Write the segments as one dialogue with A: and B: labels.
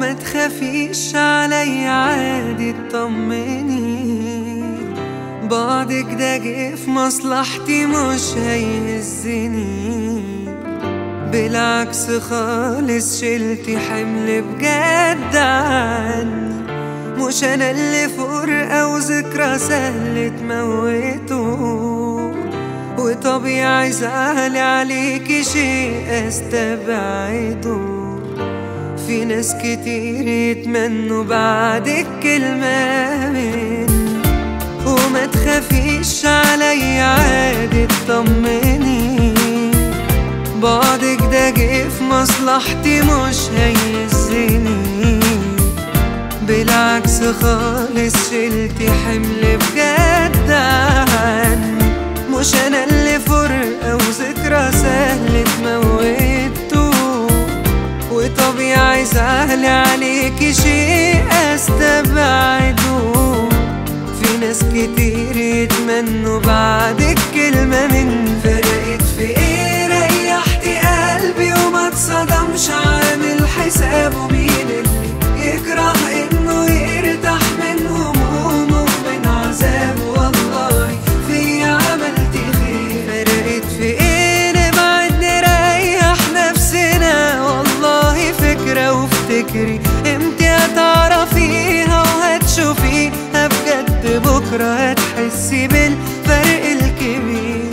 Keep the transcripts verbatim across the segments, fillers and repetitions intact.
A: وما تخافيش علي عادي اطمني، بعدك ده جه في مصلحتي مش هيهزني، بالعكس خالص شلتي حمل بجد عني، مش انا اللي فرقة وذكرى سهل تموته، وطبيعي زعلي عليكي شيء استبعده، في ناس كتير يتمنوا بعدك كلمة مني، وما تخافيش علي عادي اطمني، بعدك ده جه في مصلحتي مش هيهزني، بالعكس خالص شلتي حمل بجد عني، مش انا اللي فرقة وذكرى سهل تموته، وطبيعي زعلي عليكي شيء استبعده، في ناس كتير يتمنوا بعدك كلمة من فرقت في ايه، ريحتي قلبي وما اتصدمش، عامل حسابه مين اللي يكره انه يرتاح من همومه ومن عذابه، والله في عملتي خير، فرقت في ايه نبعد نريح نفسنا، والله فكرة وافتكري امتى هتعرفيها وهتشوفيها بجد، بكرة هتحسي بالفرق الكبير.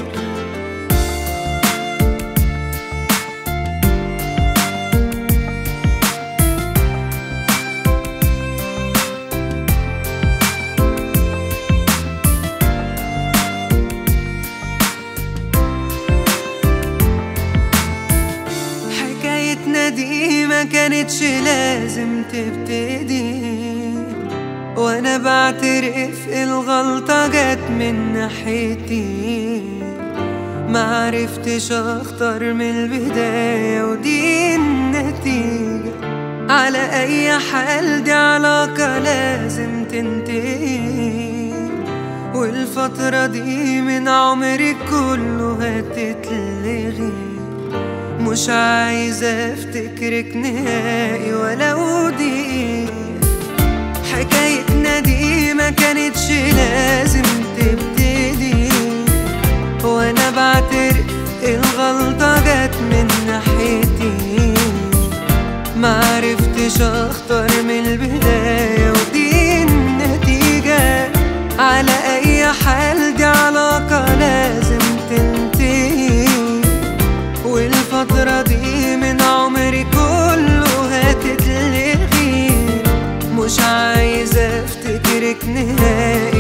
A: حكايتنا دي ما كانتش لازم تبتدي، وانا بعترف الغلطة جت من ناحيتي، معرفتش اختار من البداية ودي النتيجة، على اي حال دي علاقة لازم تنتهي، والفترة دي من عمري كله هتتلغي، مش عايزة افتكرك نهائي ولو دقيقة، حكايتنا دي ما كانتش لازم تبتدي، وانا بعترف الغلطة جت من ناحيتي، معرفتش اختار من البداية ودي النتيجة، على اي حال دي علاقة لازم تنتهي، والفترة دي من عمري كله هتتلغي، مش عايزة افتكرك نهائي